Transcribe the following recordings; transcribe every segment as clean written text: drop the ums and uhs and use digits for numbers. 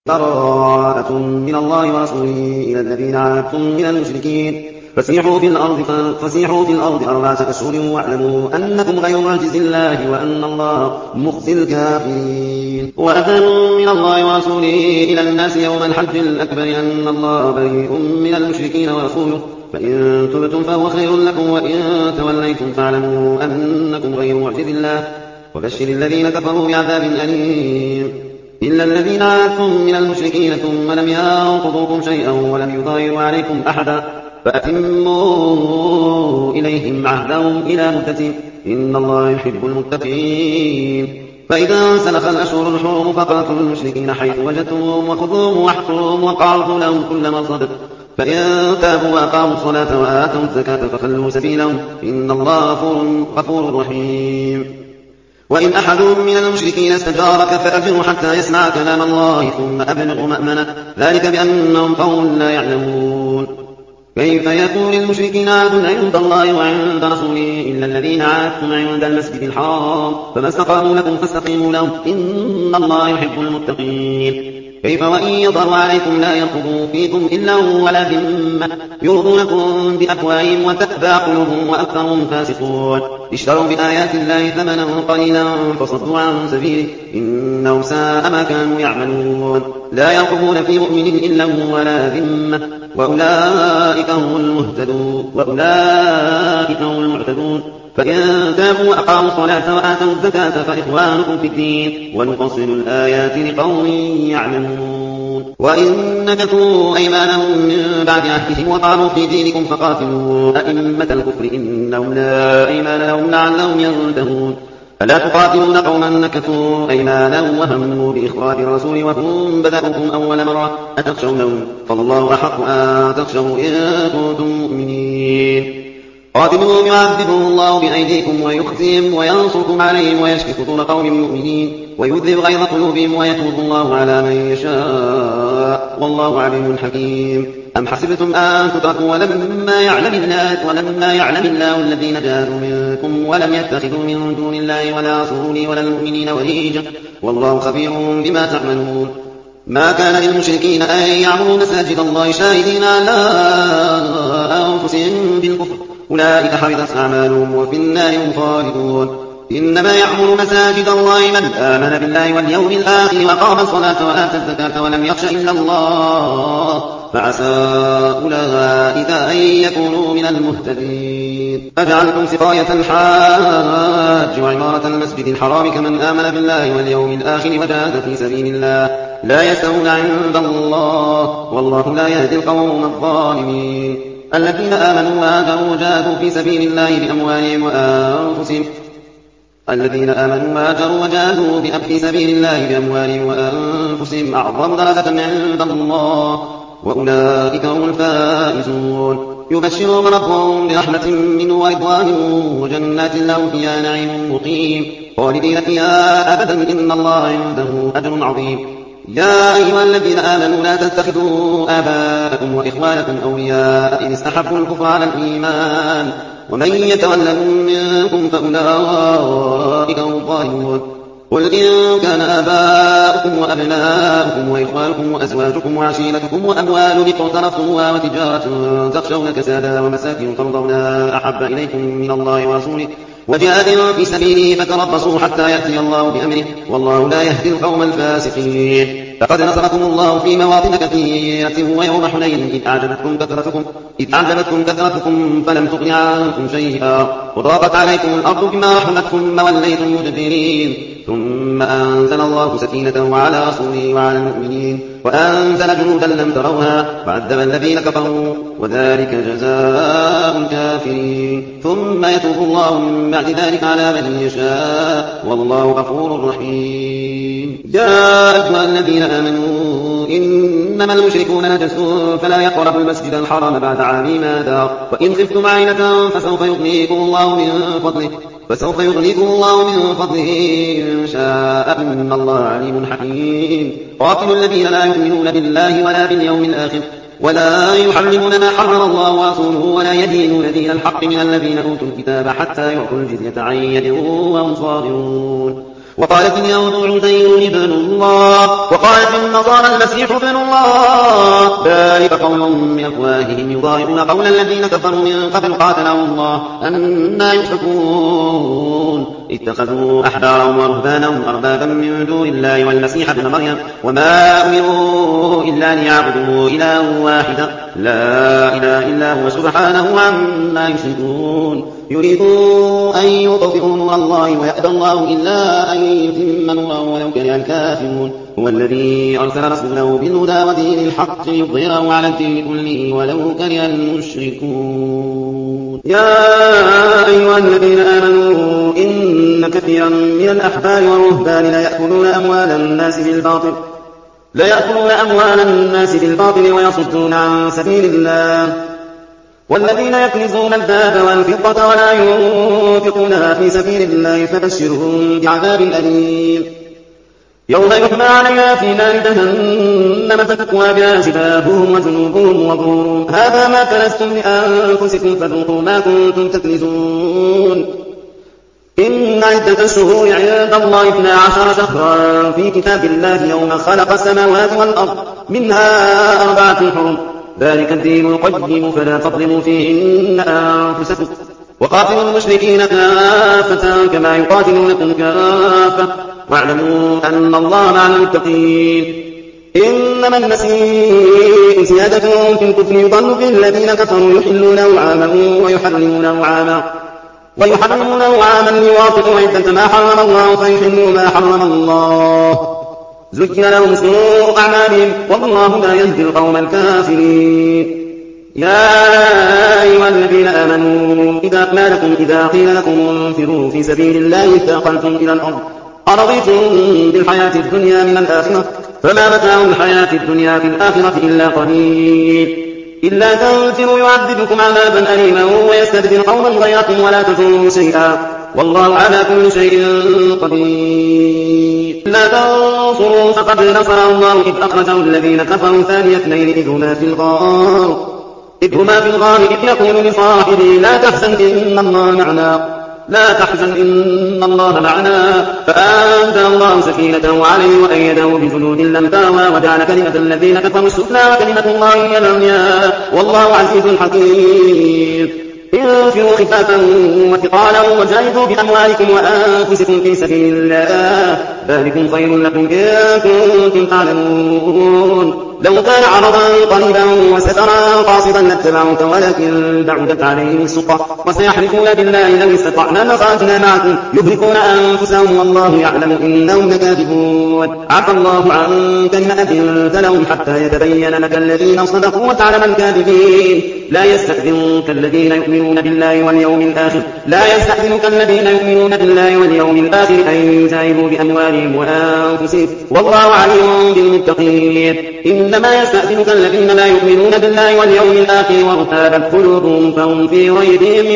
براءة من الله ورسوله إلى الذين عاهدتم من المشركين فسيحوا في الأرض 4 أشهر واعلموا أنكم غير معجز الله وأن الله مخزي الكافرين. وأذان من الله ورسوله إلى الناس يوم الحج الأكبر أن الله بريء من المشركين ورسوله فإن تبتم فهو خير لكم وإن توليتم فاعلموا أنكم غير معجز الله وبشر الذين كفروا بعذاب أليم. إلا الذين عاهدتم من المشركين ثم لم ينقضوكم شيئا ولم يظاهروا عليكم أحدا فأتموا إليهم عهدهم إلى مدته إن الله يحب المتقين. فإذا سلخ الأشهر الحرم فقاتلوا المشركين حيث وجدتموهم وخذوهم واحصروهم وقعدوا لهم كل مرصد فإن تابوا وأقاموا الصلاة وآتوا الزكاة فخلوا سبيلهم إن الله غفور رحيم. وإن أحد من المشركين استجارك فأجره حتى يسمع كلام الله ثم أبلغ مأمنه ذلك بأنهم قوم لا يعلمون. كيف يكون للمشركين عهد عند الله وعند رسوله إلا الذين عاهدتم عند المسجد الحرام فما استقاموا لكم فاستقيموا لهم إن الله يحب المتقين. كيف وإن يظهروا عليكم لا يرقبوا فيكم إلا ولا ذمة يرضونكم بأفواههم وتأبى قلوبهم وأكثرهم فاسقون. اشتروا بآيات الله ثمنا قليلا فصدوا عن سبيله إنهم ساء ما كانوا يعملون. لا يرقبون في مؤمن إلا ولا ذمة وأولئك هم المعتدون. فإن تابوا وأقاموا الصلاة وآتوا الزكاة فإخوانكم في الدين ونفصل الآيات لقوم يعلمون. وإن نكثوا أيمانهم من بعد عهدهم وطعنوا في دينكم فقاتلوا أئمة الكفر إنهم لا أيمان لهم لعلهم ينتهون. ألا تقاتلون قوما نكثوا أيمانهم وهموا بإخراج الرسول وهم بدأوكم أول مرة أتخشونهم فالله أحق أن تخشوا إن كنتم مؤمنين. قاتلوهم يعذبهم الله بأيديكم ويخزيهم وينصركم عليهم ويشفي صدور قوم مؤمنين ويذهب غيظ قلوبهم ويتوب الله على من يشاء والله عليم حكيم. أم حسبتم أن تتركوا ولما يعلم الله الذين جاهدوا منكم ولم يتخذوا من دون الله ولا رسوله ولا المؤمنين وليجا والله خبير بما تعملون. ما كان للمشركين أن يعمروا مساجد الله شاهدين على أنفسهم بالكفر أولئك حبطت أعمالهم وفي النار هم خالدون. إنما يعمر مساجد الله من آمن بالله واليوم الآخر وقام الصلاة وآتى الزكاة ولم يخش إلا الله فعسى أولئك أن يكونوا من المهتدين. أجعلتم سقاية الحاج وعمارة المسجد الحرام كمن آمن بالله واليوم الآخر وجاهد في سبيل الله لا يستوون عند الله والله لا يهدي القوم الظالمين. الذين آمنوا وهاجروا وجاهدوا في سبيل الله بأموالهم وأنفسهم أعظم درجة عند الله وأولئك هم الفائزون. يبشرهم ربهم برحمة منه ورضوان وجنات لهم فيها نعيم مقيم خالدين فيها أبدا إن الله عنده أجر عظيم. يا أيها الذين آمنوا لا تتخذوا آباءكم وإخوانكم أولياء إن استحبوا الكفر على الإيمان ومن يتولهم منكم فأولئك هم الظالمون. قل إن كان آباؤكم وأبناؤكم وإخوانكم وأزواجكم وعشيرتكم وأموال اقترفتموها وتجارة تخشون كسادها ومساكن ترضونها أحب إليكم من الله ورسوله وجهاد في سبيله فتربصوا حتى يأتي الله بأمره والله لا يهدي القوم الفاسقين. فقد نصركم الله في مواطن كثيرة ويوم حنين إذ أعجبتكم كثرتكم فلم تغن عنكم شيئا وضاقت عليكم الأرض بما رحمت ثم وليتم مدبرين ثم أنزل الله سكينته على رسوله وعلى المؤمنين وأنزل جنودا لم تروها وعذب الذين كفروا وذلك جزاء الكافرين. ثم يتوب الله من بعد ذلك على من يشاء والله غفور رحيم. يا أيها الذين آمنوا إنما المشركون نجس فلا يقربوا المسجد الحرام بعد عامهم هذا وإن خفتم عيلة فسوف يغنيكم الله من فضله إن شاء إن الله عليم حكيم. قاتلوا الذين لا يؤمنون بالله ولا باليوم الآخر ولا يحرمون ما حرم الله ورسوله ولا يدينون دين الحق من الذين أوتوا الكتاب حتى يعطوا الجزية عن يد وهم صاغرون. وقالت اليهود عزير ابن الله وقالت النصارى المسيح ابن الله ذلك قولهم بأفواههم يضاهئون قول الذين كفروا من قبل قاتلهم الله أنى يؤفكون اتخذوا أحبارهم ورهبانهم أربابا من دون الله والمسيح ابن مريم وما أمروا إلا ليعبدوا إلها واحدا لا إله إلا هو سبحانه عما يشركون يريدون أن يطفئوا نور الله ويأبى الله إلا أن يتم نوره ولو كره الكافرون هو الذي أرسل رسوله بالهدى ودين الحق ليظهره على الدين كله ولو كره المشركون يا أيها الذين آمنوا إن كثيرا من الأحبار والرهبان ليأكلون أموال الناس بالباطل ويصدون عن سبيل الله والذين يكنزون الذهب والفضة ولا ينفقونها في سبيل الله فبشرهم بعذاب أليم يوم يحمى عليها في نار جهنم فتكوى بها جباههم وجنوبهم وظهورهم هذا ما كنزتم لأنفسكم فذوقوا ما كنتم تكنزون إن عدة الشهور عند الله 12 شهرا في كتاب الله يوم خلق السماوات والأرض منها 4 حرم ذلك الدين القيم فلا تظلموا فيهن أنفسكم وقاتلوا المشركين كافة كما يقاتلونكم كافة واعلموا أن الله مع المتقين إنما النسيء زيادة في الكفر يضل به الذين كفروا يحلونه عاما ويحرمونه عاما ليواطئوا عدة ما حرم الله فيحلوا ما حرم الله زين لهم سوء أعمالهم والله لا يهدي القوم الكافرين يا أيها الذين آمنوا إذا قيل لكم انفروا في سبيل الله اثاقلتم إلى الأرض أرضيتم بالحياة الدنيا من الآخرة فما متاع الحياة الدنيا في الآخرة إلا قليل إلا تنفروا يعذبكم عذابا أليما ويستبدل قوما غيركم ولا تضروا شيئا والله على كل شيء قدير لا تنصروا فقد نصره الله إذ أخرجه الذين كفروا ثاني اثنين إذ هما في الغار إذ يقول لصاحبه لا تحزن إن الله معنا فأنزل الله سكينته عليه وأيده بجنود لم تروها وجعل كلمة الذين كفروا السفلى وكلمة الله هي العليا والله عزيز حكيم انفروا خفافا وثقالا وجاهدوا بأموالكم وأنفسكم في سبيل الله ذلكم خير لكم إن كنتم تعلمون لو كان عرضا قريبا وسفرا قاصدا لاتبعوك ولكن بعدت عليهم الشقة وسيحلفون بالله لو استطعنا لخرجنا معكم يهلكون أنفسهم والله يعلم إنهم لكاذبون عفى الله عنك لما أذنت لهم حتى يتبين لك الذين صدقوا وتعلم الكاذبين لا يستأذنك الذين يؤمنون بالله واليوم الآخر أن يجاهدوا بأموالهم وأنفسهم والله عليم بالمتقين إنما يستأذنك الذين لا يؤمنون بالله واليوم الآخر وارتابت قلوبهم فهم في ريبهم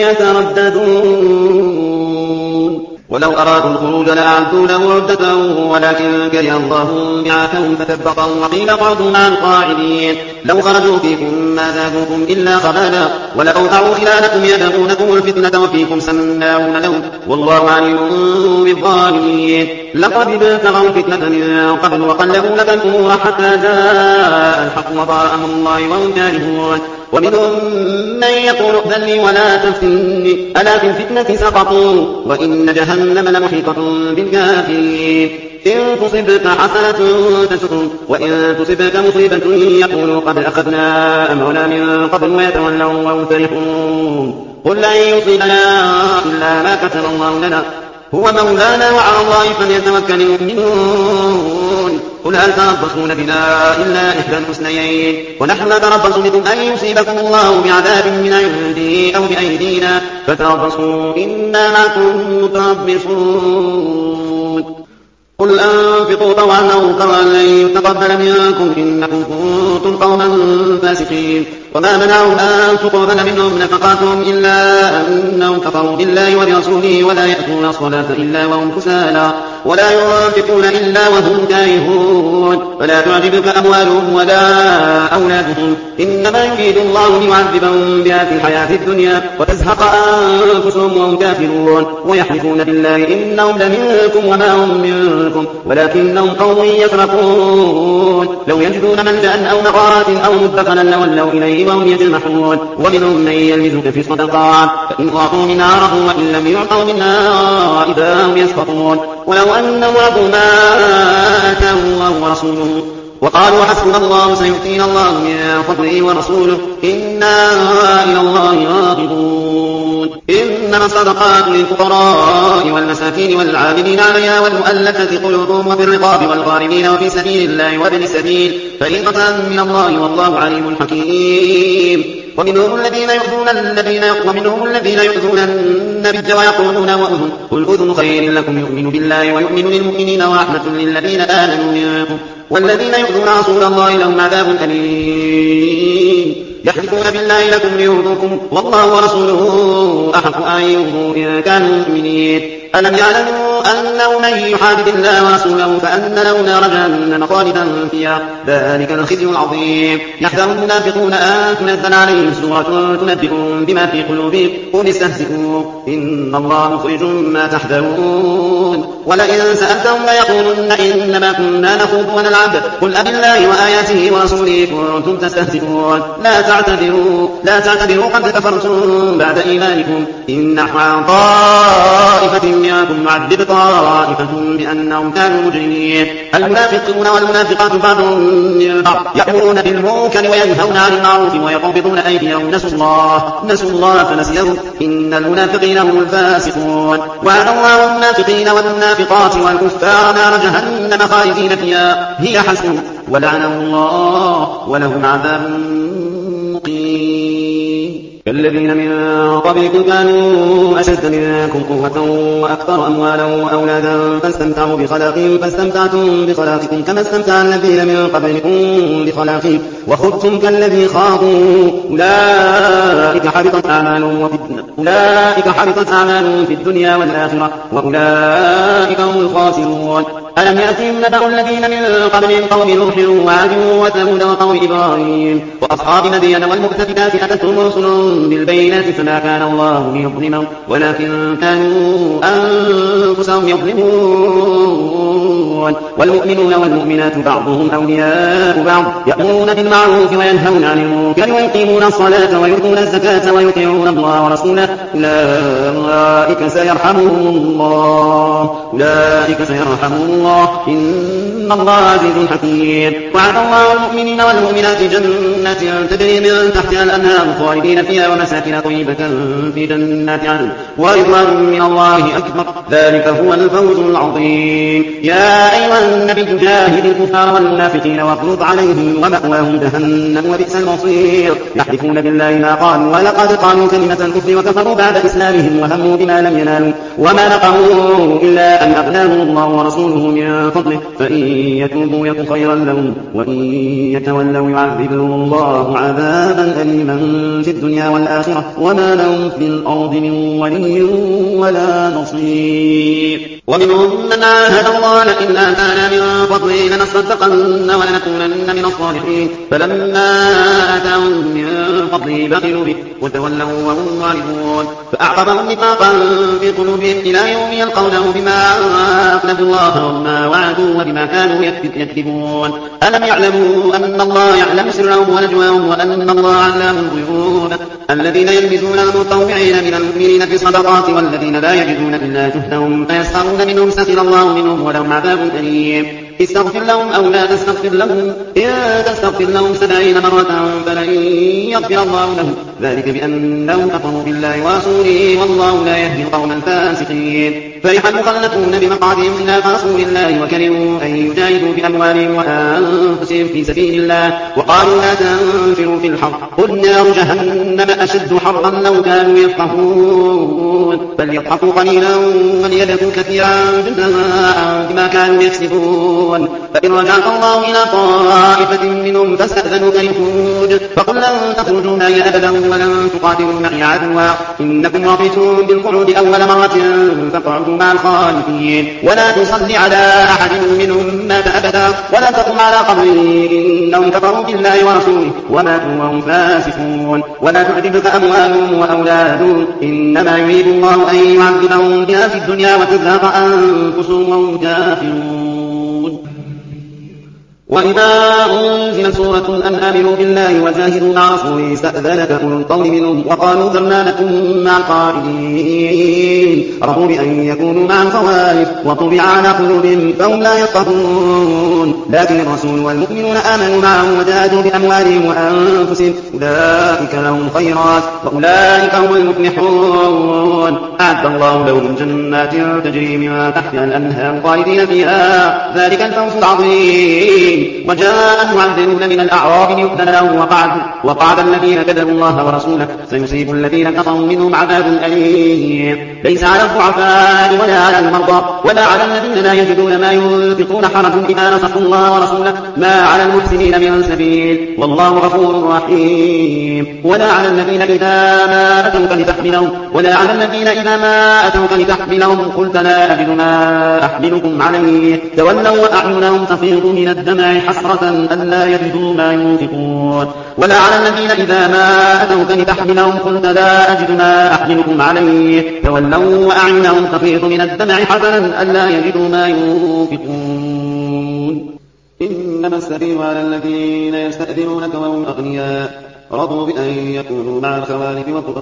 يترددون ولو أرادوا الخروج لأعدوا له عدة ولكن كره الله بعاثهم فثبطهم وقيل اقعدوا مع القاعدين لو خرجوا فيكم ما زادوكم إلا خبالا ولأوضعوا خلالكم يبغونكم الفتنة وفيكم سماعون لهم والله عليم بالظالمين لقد ابتغوا الفتنة من قبل وقلبوا لك الأمور حتى جاء الحق وظهر أمر الله وهم كارهون ومنهم من يقول ائذن لي ولا تفتني ألا في الفتنة سقطوا وإن جهنم لمحيطة بالكافرين إن تصبك حسنة تسؤهم وإن تصبك مصيبة يقولوا قد أخذنا أمرنا من قبل ويتولوا وهم فرحون قل لن يصيبنا إلا ما كتب الله لنا هو مولانا وعلى الله فليتوكل المؤمنون قل هل تربصون بنا إلا إحدى الحسنيين ونحن نتربص بكم أن يصيبكم الله بعذاب من عنده أو بأيدينا فتربصوا إنا معكم متربصون قل أنفقوا طوعا أو كرها لن يتقبل منكم إنكم كنتم قوما فاسقين. وما منعهم أن تقبل منهم نفقاتهم إلا أنهم كفروا بالله وبرسوله ولا يأتون الصلاة إلا وهم كسالى ولا ينفقون إلا وهم كارهون ولا تعجبك أموالهم ولا أولادهم إنما يريد الله ليعذبهم بها في الحياة الدنيا وتزهق أنفسهم وهم كافرون ويحلفون بالله إنهم لمنكم وما هم منكم ولكنهم قوم يفرقون. لو يجدون ملجأ أو مغارات أو مدخلا لولوا إليه وهم يجمحون. ومنهم من يلمزك في الصدقات فإن أعطوا منها رضوا وإن لم يعطوا منها إذا هم يسخطون. ولو أنهم رضوا ما آتاهم الله ورسوله وقالوا حسبنا الله سيؤتينا الله من فضله ورسوله إنا إلى الله راغبون. إنما الصدقات للفقراء والمساكين والعاملين عليها والمؤلفة قلوبهم وفي الرقاب والغارمين وفي سبيل الله وابن السبيل فريضة من الله والله عليم حكيم. ومنهم الذين يؤذون النبي ويقولون وأذن قل أذن خير لكم يؤمن بالله ويؤمن للمؤمنين ورحمة للذين آمنوا منكم والذين يؤذون رسول الله لهم عذاب أليم. يحلفون بالله لكم ليرضوكم والله ورسوله أحق أن يرضوا إن كانوا مؤمنين. ألم يعلموا أنه من يحادد الله ورسوله فأن له نار جهنم خالدا فيها ذلك الخزي العظيم. يحذر المنافقون أن تنزل عليهم سورة تنبئهم بما في قلوبهم قل استهزئوا إن الله مخرج ما تحذرون. ولئن سألتهم ليقولن إنما كنا نخوض ونلعب قل أبالله وآياته ورسوله كنتم تستهزئون. لا تعتذروا قد كفرتم بعد إيمانكم إن نحو عن طائفة منكم نعذب طائفة بأنهم كانوا مجرمين. المنافقون والمنافقات بعضهم من بعض يأمرون بالمنكر وينهون عن المعروف ويقبضون أيديهم نسوا الله فنسيهم إن المنافقين هم الفاسقون. وعد الله المنافقين والمنافقات والكفار نار جهنم خالدين فيها هي حسبهم ولعنهم الله ولهم عذاب مقيم. كالذين من قبلكم كانوا أشد منكم قوة وأكثر أموالا وأولادا فاستمتعوا بخلاقهم فاستمتعتم بخلاقكم كما استمتع الذين من قبلكم بخلاقهم وخذتم كالذي خاضوا أولئك حبطت أعمالهم في الدنيا والآخرة وأولئك هم الخاسرون. ألم يأتهم نبأ الذين من قبلهم قوم نوح وعاد وثمود وقوم إبراهيم وأصحاب مدين والمؤتفكات أتتهم رسل بالبينات فما كان الله ليظلمهم ولكن كانوا أنفسهم يظلمون. والمؤمنون والمؤمنات بعضهم أولياء بعض يأمرون بالمعروف وينهون عن المنكر ويقيمون الصلاة ويؤتون الزكاة ويطيعون الله ورسوله أولئك سيرحمهم الله إن الله عزيز حكيم. وعد الله المؤمنين والمؤمنات جنات تجري من تحتها الأنهار خالدين فيها ومساكن طيبة في جنات عدن ورضوان من الله أكبر ذلك هو الفوز العظيم. يا أيها النبي جاهد الكفار والمنافقين واغلظ عليهم ومأواهم جهنم وبئس المصير. يحلفون بالله ما قالوا ولقد قالوا كلمة الكفر وكفروا بعد إسلامهم وهموا بما لم ينالوا وما نقموا إلا أن أغناهم الله ورسوله من فضله فإن يتوبوا يك خيرا لهم وإن يتولوا يعذبهم الله عذابا أليما في الدنيا والآخرة وما لهم في الأرض من ولي ولا نصير. ومنهم من عاهد الله لئن آتانا من فضله لنصدقن ولنكونن من الصالحين فلما آتاهم من فضله بخلوا به وتولوا وهم معرضون. فأعقبهم نفاقا في قلوبهم إلى يوم يلقونه بما أخلفوا الله وما وعدوا وبما كانوا يكذبون. ألم يعلموا أن الله يعلم سرهم ونجواهم وأن الله علام الغيوب. الذين يلمزون المطوعين من المؤمنين في الصدقات والذين لا يجدون إلا جهدهم فيسخرون منهم سخر الله منهم ولهم عذاب أليم. استغفر لهم أو لا تستغفر لهم إن تستغفر لهم 70 مرة فلن يغفر الله لهم ذلك بأنهم كفروا بالله ورسوله والله لا يهدي القوم الفاسقين. فرح المخلفون بمقعدهم خلاف رسول الله وكرهوا أن يجاهدوا بأموالهم وأنفسهم في سبيل الله وقالوا لا تنفروا في الحر قل نار جهنم أشد حرا لو كانوا يفقهون فليضحكوا قليلا وليبكوا كثيرا جزاء بما كانوا يكسبون فإن رجعك الله إلى طائفة منهم فاستأذنوك للخروج فقل لن تخرجوا معي أبدا ولن تقاتلوا معي عدوا إنكم رضيتم بالقعود أول مرة فاقعدوا مع الخالفين ولا تصل على أحد منهم مات أبدا ولا تقم على قبره إنهم كفروا بالله ورسوله وماتوا وهم فاسقون ولا تعجبك أموالهم وأولادهم إنما يريد الله أن يعذبهم بها في الدنيا وتزهق أنفسهم وهم كافرون وإذا أنزلت سورة أن آمنوا بالله وجاهدوا مع رسوله استأذنك أولو القول منهم وقالوا ذرنا لكم مع القائلين رضوا بأن يكونوا مع الخوالف وطبع على قلوبهم فهم لا يفقهون لكن الرسول والمؤمنون آمنوا معه وجاهدوا بأموالهم وأنفسهم أولئك لهم خيرات وأولئك هم المفلحون أعد الله لهم جنات تجري من تحتها الأنهار خالدين فيها ذلك الفوز العظيم وجاء المعذرون من الأعراب ليؤذن لهم وقعد الذين كذبوا الله ورسوله سيصيب الذين كفروا منهم عذاب أليم ليس على الضعفاء ولا على المرضى ولا على الذين لا يجدون ما ينفقون حرج إذا نصحوا الله ورسوله ما على المحسنين من سبيل والله غفور رحيم ولا على الذين إذا ما أتوك لتحملهم قلت لا أجد ما أحملكم عليه تولوا وأعينهم تفيض من الدمع حسرة ألا يجدوا ما ينفقون ولا على الذين إذا ما أتوك لتحملهم قلت لا أجد ما أحملكم عليه تولوا وأعينهم تفيض من الدمع حزنا ألا يجدوا ما ينفقون إنما السبيل على الذين يستأذنونك وهم أغنياء رضوا بأن يكونوا مع الخوالف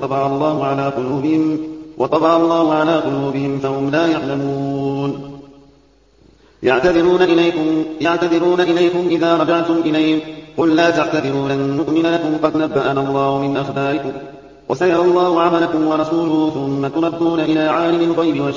وطبع الله على قلوبهم فهم لا يعلمون يعتذرون إليكم إذا رجعتم إليهم قل لا تعتذروا لن نؤمن لكم قد نبأنا الله من أخباركم وسيرى الله عملكم ورسوله ثم تردون إلى عالم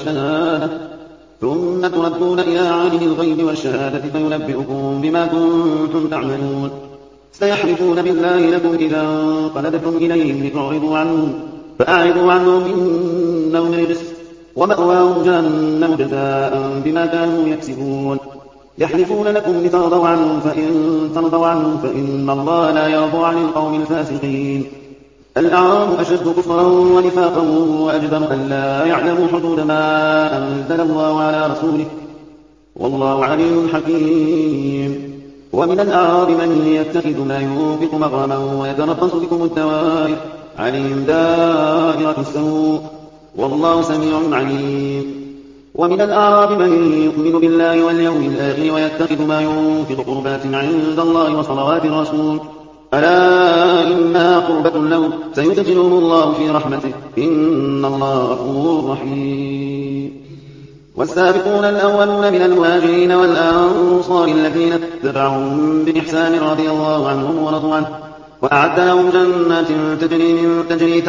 الغيب والشهادة فينبئكم بما كنتم تعملون سيحلفون بالله لكم إذا انقلبتم إليهم لتعرضوا عنهم فأعرضوا عنهم إنهم رجس ومأواهم جهنم جزاء بما كانوا يكسبون يحلفون لكم لترضوا عنهم فإن ترضوا عنهم فإن الله لا يرضى عن القوم الفاسقين الأعراب أشد كفرا ونفاقا وأجدر أن لا يعلموا حدود ما أنزل الله على رسوله والله عليم حكيم ومن الأعراب من يتخذ ما ينفق مغرما ويتربص بكم الدوائر عليهم دائرة السوء والله سميع عليم ومن الأعراب من يؤمن بالله واليوم الآخر ويتخذ ما ينفق قربات عند الله وصلوات الرسول ألا إنها قربة لهم سيدخلهم الله في رحمته إن الله غفور رحيم والسابقون الأولون من المهاجرين والأنصار الذين اتبعهم بإحسان رضي الله عنهم ورضوا عنه وأعد لهم جنات تجري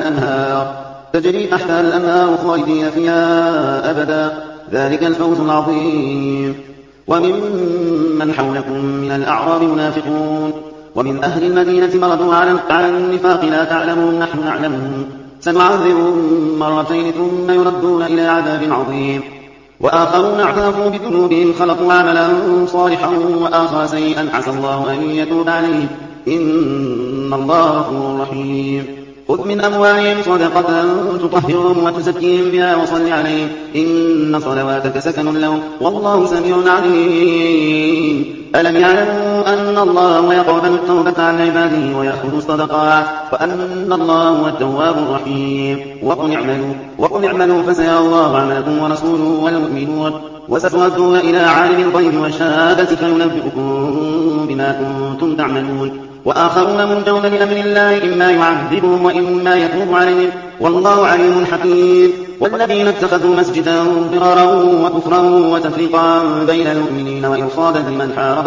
تحتها الأنهار خالدين فيها أبدا ذلك الفوز العظيم وممن حولكم من الأعراب منافقون ومن أهل المدينة مردوا على النفاق لا تعلمون نحن نعلمهم سنعذبهم مرتين ثم يردون إلى عذاب عظيم وآخرون اعترفوا بذنوبهم خلقوا عملا صالحا وآخر سيئا عسى الله أن يتوب عليهم إن الله غفور رحيم خذ من أموالهم صدقة تطهرهم وتزكيهم بها وصل عليهم إن صلواتك سكن لهم والله سميع عليم ألم يعلموا أن الله يقبل التوبة عن عباده ويأخذ الصدقات وأن الله هو التواب الرحيم وقل اعملوا فسيرى الله عملكم ورسوله والمؤمنون وستردون إلى عالم الغيب والشهادة فينبئكم بما كنتم تعملون وآخرون مرجون لأمر الله إما يعذبهم وإما يتوب عليهم والله عليم حكيم والذين اتخذوا مسجدا ضرارا وكفرا وتفريقا بين المؤمنين وإرصادا لمن حارب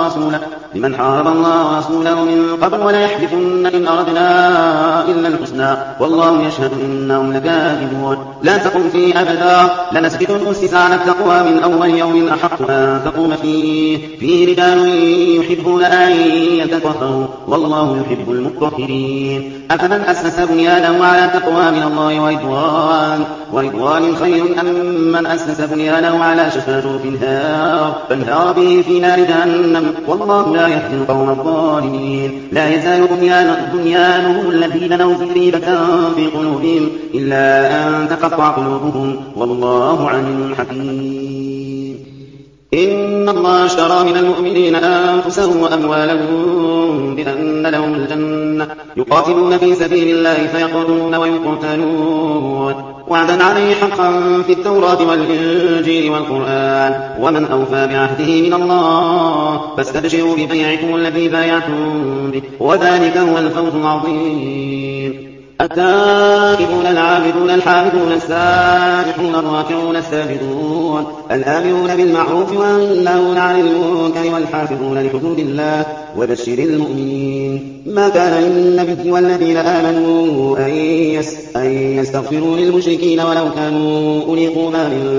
الله ورسوله من قبل ولا يحلفن إن أردنا إلا الحسنى والله يشهد إنهم لكاذبون لا تقم فيه أبدا لمسجد أسس على التقوى من أول يوم أحق أن تقوم فيه رجال يحبون أن يتطهروا والله يحب المطهرين أفمن أسس بنيانه على تقوى من الله ورضوان خير أم من أسس بنيانه على شفا جرف فانهار به في نار جهنم والله لا يهدي القوم الظالمين لا يزال بنيانهم الذي بنوا ريبة في قلوبهم إلا أن تقطع قلوبهم والله عليم حكيم إن الله اشترى من المؤمنين أنفسهم وأموالهم بأن لهم الجنة يقاتلون في سبيل الله فيقتلون ويقتلون وعدا عليه حقا في التوراة والإنجيل والقرآن ومن أوفى بعهده من الله فاستبشروا ببيعكم الذي بايعتم به وذلك هو الفوز العظيم التائبون العابدون الحامدون السائحون الراكعون الساجدون الآمرون بالمعروف والناهون عن المنكر والحافظون لحدود الله وبشر المؤمنين ما كان للنبي والذين آمنوا أن يستغفروا للمشركين ولو كانوا أولي قربى من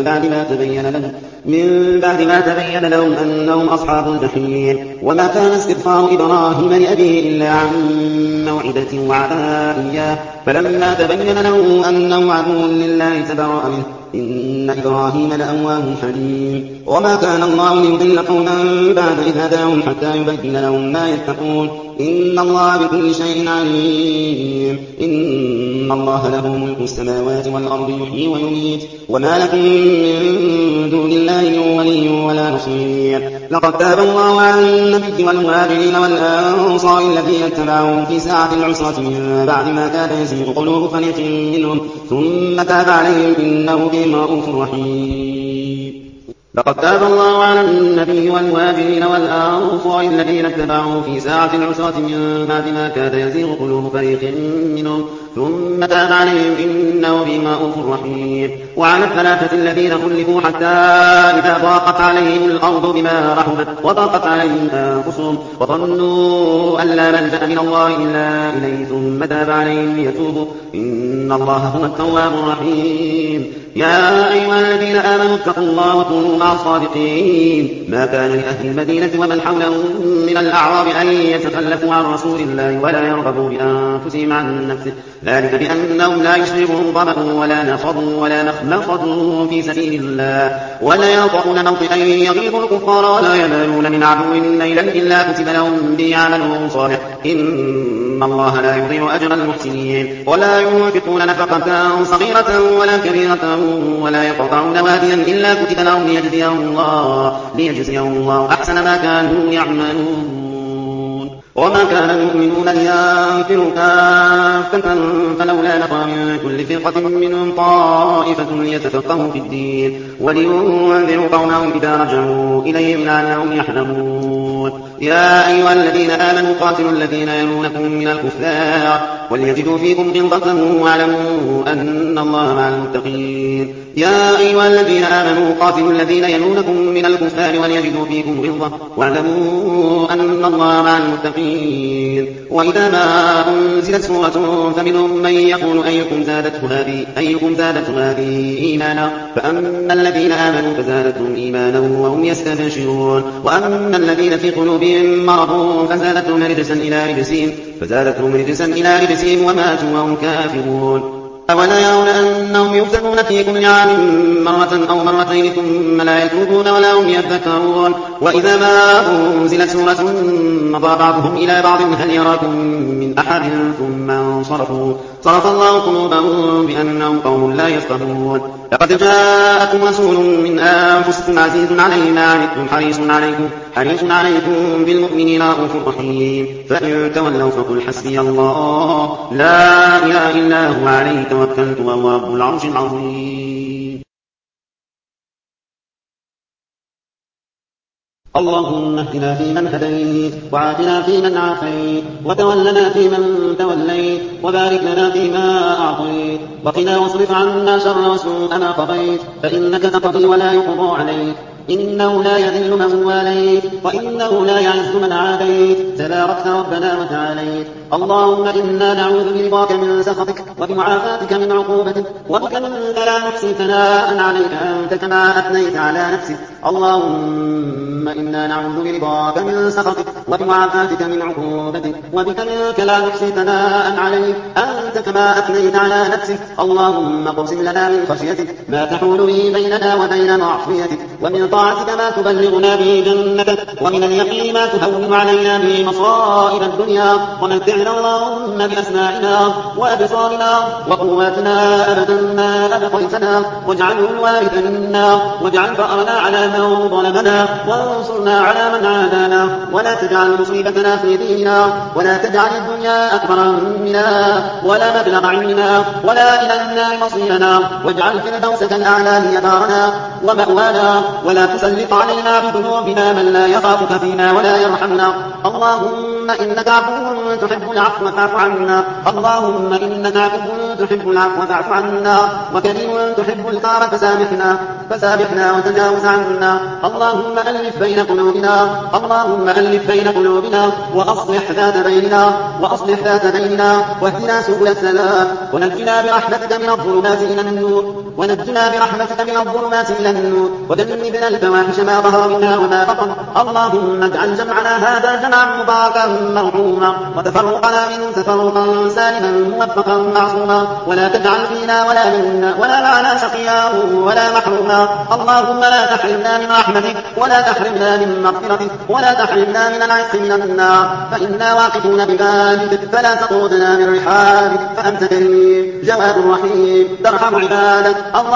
بعد ما تبين لهم أنهم أصحاب الجحيم وما كان استغفار إبراهيم لأبيه إلا عن موعدة وعدها إياه فلما تبين له أنه عدو لله تبرأ منه إن إبراهيم لأواه حليم وما كان الله ليضل قوما بعد إذ هداهم حتى يبين لهم ما يتقون إن الله بكل شيء عليم إن الله له ملك السماوات والأرض يحيي ويميت وما لكم من دون الله من ولي ولا نصير لقد تاب الله على النبي والمهاجرين والأنصار الذين اتبعوه في ساعة العسرة من بعد ما كاد يزيغ قلوب فريق منهم ثم تاب عليهم إنه بهم رءوف رحيم لقد تاب الله على النبي والمهاجرين والأنصار الذين اتبعوه في ساعة العسرة من بعد ما كاد يزيغ قلوب فريق منهم ثم تاب عليهم إنه بهم رءوف رحيم وعلى الثلاثة الذين خلفوا حتى إذا ضاقت عليهم الأرض بما رحبت وضاقت عليهم أنفسهم وظنوا أن لا ملجأ من الله إلا إليه ثم تاب عليهم ليتوبوا إن الله هو التواب الرحيم يا أيها الذين آمنوا اتقوا الله وكونوا مع الصادقين ما كان لأهل المدينة ومن حولهم من الأعراب أن يتخلفوا عن رسول الله ولا يرغبوا بأنفسهم عن نفسه ذلك بأنهم لا يصيبهم ظمأ ولا نصب ولا مخمصة في سبيل الله ولا يطؤون موطئا يغيظ الكفار ولا ينالون من عدو نيلا إلا كتب لهم به عمل صالح إن الله لا يضيع أجر المحسنين ولا ينفقون نفقة صغيرة ولا كبيرة ولا يقطعون واديا إلا كتب لهم ليجزيهم الله أحسن ما كانوا يعملون وما كان المؤمنون لينفروا كافة فلولا نفر من كل فرقة منهم طائفة ليتفقهوا في الدين ولينذروا قومهم إذا رجعوا إليهم لعلهم يحذرون يا أيها الذين آمنوا قاتلوا الذين يلونكم من الكفار وليجدوا فيكم غلظة واعلموا أن الله مع المتقين يا أيها الذين آمنوا قاتلوا الذين يلونكم من الكفار وليجدوا فيكم غلظة واعلموا أن الله مع المتقين وإذا ما أنزلت سورة فمنهم من يقول أيكم زادته هذه إيمانا فأما الذين آمنوا فزادتهم إيمانا وهم يستبشرون وأما الذين في قلوبهم مرض فزادتهم رجسا إلى رجسهم وماتوا وهم كافرون أولا يرون أنهم يفتنون في كل عام مرة أو مرتين ثم لا يتوبون ولا هم يذكرون وإذا ما أنزلت سورة مضى بعضهم إلى بعض هل يراكم من أحد ثم انصرفوا صرف الله قلوبهم بأنهم قوم لا يفقهون لقد جاءكم رسول من أنفسكم عزيز عليه ما عنتم حريص عليكم بالمؤمنين رءوف رحيم فإن تولوا فقل حسبي الله لا إله إلا هو عليه توكلت وهو رب العرش العظيم اللهم اهدنا فيمن هديت وعافنا فيمن عافيت وتولنا فيمن توليت وبارك لنا فيما أعطيت وقنا واصرف عنا شر وسوء ما قضيت فإنك تقضي ولا يقضى عليك إنه لا يذل من واليت وإنه لا يعز من عاديت تباركت ربنا أنزلت عليك. اللهم إنا نعوذ برضاك من سخطك وبمعافاتك من عقوبتك، وبك منك لا نحصي ثناء عليك أنت كما أثنيت على نفسك. اللهم إنا نعوذ برضاك من سخطك وبمعافاتك من عقوبتك، وبك منك لا نحصي ثناء عليك أنت كما أثنيت على نفسك. اللهم اقسم لنا من خشيتك ما تحول به بيننا وبين معصيتك، ومن طاعتك ما تبلغنا به جنتك، ومن اليقين ما تهون علينا به مصائب الدنيا. ومتعنا اللهم بأسماعنا وأبصارنا وقواتنا أبدا ما أبقيتنا، واجعله الوارث منا، واجعل ثأرنا على من ظلمنا، وانصرنا على من عادانا، ولا تجعل مصيبتنا في ديننا، ولا تجعل الدنيا أكبر همنا ولا مبلغ علمنا ولا إلى النار مصيرنا، واجعل فردوسك الأعلى هي دارنا ومأوانا، ولا تسلط علينا بذنوبنا من لا يخافك فينا ولا يرحمنا. اللهم إنك عفو تحب العفو فاعف عنا. اللهم إنك عفو تحب العفو فاعف عنا، وكريم تحب الكرم فسامحنا وتجاوز عنا. اللهم ألف بين قلوبنا، اللهم ألف بين قلوبنا، وأصلح ذات بيننا، واهدنا سبل السلام، ونجنا برحمتك من الظلمات إلى النور، وجنبنا الفواحش ما ظهر منها وما بطن. اللهم اجعل جمعنا هذا جمعا مباركا مرحوما، وتفرقنا منه تفرقا سالما موفقا معصوما، ولا تجعل فينا ولا منا ولا معنا شقيا ولا محروما. اللهم لا تحرمنا من رحمتك، ولا تحرمنا من مغفرتك، ولا تحرمنا من العتق من النار، فإنا واقفون ببابك فلا تطردنا من رحابك، فأنت كريم جواد رحيم ترحم عبادك.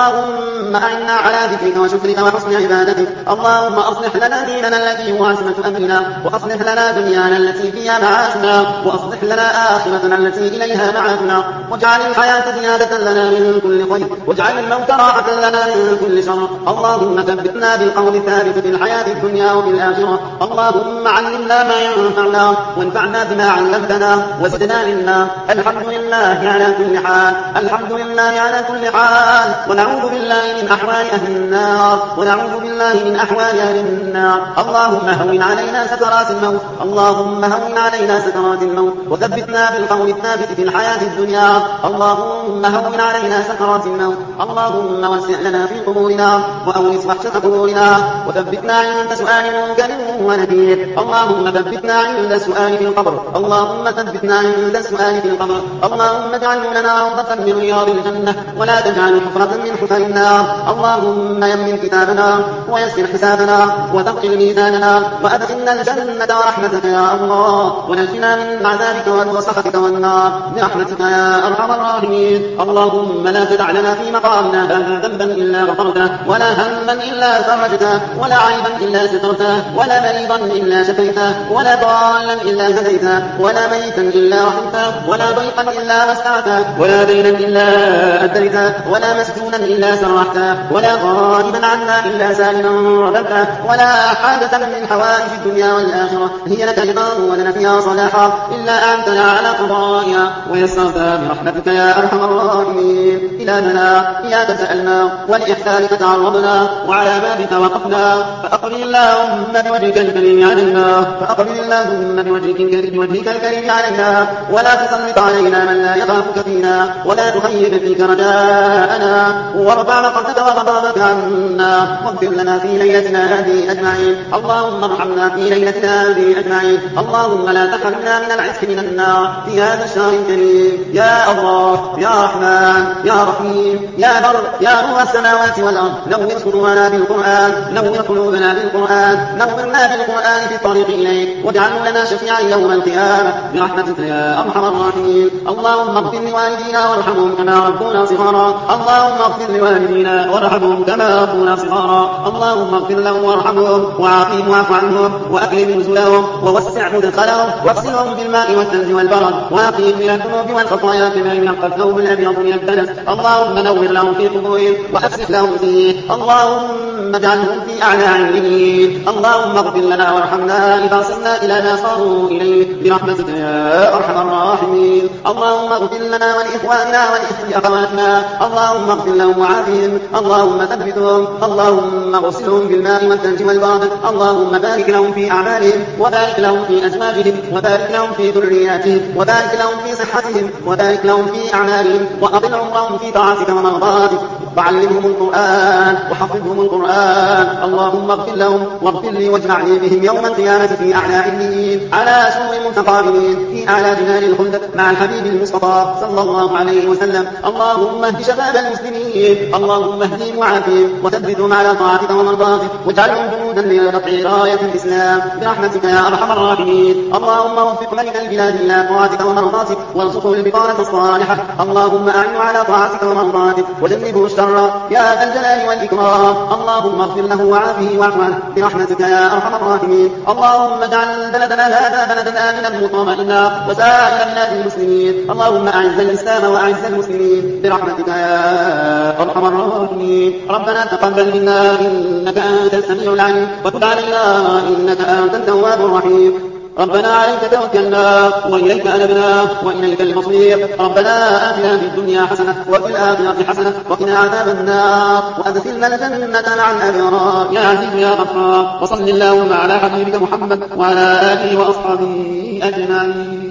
اللهم أعنا على ذكرك وشكرك وحسن عبادتك. اللهم أصلح لنا ديننا الذي هو عصمة أمرنا، وأصلح لنا دنيانا التي فيها معاشنا، وأصلح لنا آخرتنا التي إليها معادنا، واجعل الحياة زيادة لنا من كل خير، واجعل الموت راحة لنا من كل شر. اللهم ثبتنا بالقول الثابت في الحياة الدنيا وفي الآخرة. اللهم علمنا ما ينفعنا، وانفعنا بما علمتنا، وزدنا علما. الحمد لله على كل حال، الحمد لله على كل حال. ونعوذ بالله من أحوال أهل النار، ونعوذ بالله من أحوال أهل النار. اللهم هون علينا سكرات الموت، اللهم هون علينا سكرات الموت، وثبتنا بالقول الثابت في الحياة الدنيا. اللهم هون علينا سكرات الموت. اللهم وسع لنا في قبورنا، وأورث وحشة قبورنا، وثبتنا عند سؤال منكر ونكير. اللهم ثبتنا عند السؤال في القبر، اللهم ثبتنا عند السؤال في القبر. اللهم اجعله لنا روضة من رياض الجنة، ولا تجعله حفرة من حفر النار. اللهم يمن كتابنا، ويسر حسابنا، وثقل ميزاننا، وأدخلنا الجنة ورحمتك يا الله، ونجنا من عذابك وسخطك والنار برحمتك يا أرحم الراحمين. اللهم لا تدع لنا في مقامنا هذا ذنبا إلا غفرته، ولا هما إلا فرجته، ولا عيبا إلا سترته، ولا مريضا إلا شفيته، ولا ضالا إلا هديته، ولا ميتا إلا رحمته، ولا ضيقا إلا وسعته، ولا دينا إلا أديته، ولا مسجونا إلا سرحته، ولا غائبا عنا إلا سالما رددته، ولا حاجة من حوائج الدنيا والآخرة هي لك رضا ولنا فيها صلاحا إلا أعنتنا على قضائها ويسرتها برحمتك يا أرحم الراحمين. إلهنا إياك سألنا، ولإحسانك تعرضنا، وعلى بابك وقفنا، فأقبل اللهم بوجهك الكريم علينا، فأقبل اللهم بوجهك الكريم علينا، ولا تسلط علينا من لا يخافك فينا، ولا تخيب فيك رجاءنا، وارفع مقتك وغضبك عنا، واغفر لنا في ليلتنا هذه أجمعين. اللهم ارحمنا في ليلتنا هذه أجمعين. اللهم لا تحرمنا من العتق من النار في هذا الشهر الكريم. يا الله يا رحمن يا رحيم يا بر يا نور السماوات والأرض، نور صدورنا بالقرآن، نور قلوبنا بالقرآن، نورنا بالقرآن في الطريق إليك، واجعله لنا شفيعا يوم القيامة برحمتك يا أرحم الراحمين. اللهم اغفر لوالدينا وارحمهم كما ربونا صغارا. اللهم اغفر لوالدينا وارحمهم كما ربونا صغارا. اللهم اغفر لهم وارحمهم وعافهم واعف عنهم، وأكرم نزلهم، ووسع مدخلهم، واغسلهم بالماء والثلج والبرد، وأقيم من الذنوب والخطايا كما ينقى الثوب الأبيض من الدنس. اللهم نور لهم في قبورهم، وأفسح لهم في فيه اللهم اجعلهم في أعلى عليين. اللهم اغفر لنا وارحمنا إذا صرنا إلى ما صاروا إليه برحمتك يا أرحم الراحمين. اللهم اغفر لنا ولإخواننا ولأخواتنا، اللهم اغفر لهم وعافهم، اللهم ثبتهم، اللهم اغسلهم بالماء والثلج والبرد، اللهم بارك لهم في أعمالهم، وبارك لهم في أزواجهم، وبارك لهم في ذرياتهم، وبارك لهم في صحتهم، وبارك لهم في أعمالهم، وأطل عمرهم في طاعتك ومرضاتك، وعلمهم القرآن وحفظهم القرآن. اللهم اغفر لهم واغفر لي واجمعني بهم يوم القيامة في أعلى عليين على سور متقابلين في أعلى جنان الخلد مع الحبيب المصطفى صلى الله عليه وسلم. اللهم اهد شباب المسلمين، اللهم اهدهم وعافهم وثبتهم على طاعتك ومرضاتك، واجعلهم جنودا لرفع راية الإسلام برحمتك يا أرحم الراحمين. اللهم وفق ملك البلاد إلى طاعتك ومرضاتك وارزقه البطانة الصالحة. اللهم أعنه على طاعتك ومرضاتك وجنبه الشر يا ذا الجلال والإكرام. اللهم اغفر له وعافه واعف عنه برحمتك يا أرحم الراحمين. اللهم اجعل بلدنا هذا بلدا آمنا مطمئنا وسائر بلاد المسلمين. اللهم أعز الإسلام وأعز المسلمين برحمتك يا أرحم الراحمين. ربنا تقبل منا إنك أنت السميع العليم، وتب علينا إنك أنت التواب الرحيم. ربنا عليك توكلنا وإليك أنبنا وإليك المصير. ربنا آتنا في الدنيا حسنة وفي الآخرة حسنة وقنا عذاب النار وأدخلنا الجنة مع الأبرار يا عزيز يا غفار. وصل اللهم على حبيبك محمد وعلى آله وأصحابه أجمعين.